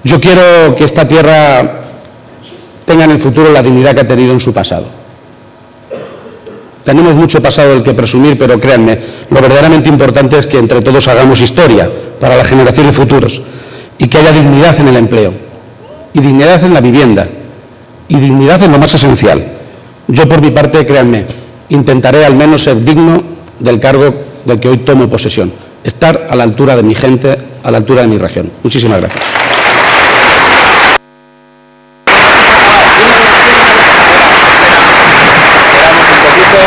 Yo quiero que esta tierra tenga en el futuro la dignidad que ha tenido en su pasado. Tenemos mucho pasado del que presumir, pero créanme, lo verdaderamente importante es que entre todos hagamos historia para las generaciones futuras y que haya dignidad en el empleo, y dignidad en la vivienda, y dignidad en lo más esencial. Yo, por mi parte, créanme, intentaré al menos ser digno del cargo del que hoy tomo posesión, estar a la altura de mi gente, a la altura de mi región. Muchísimas gracias.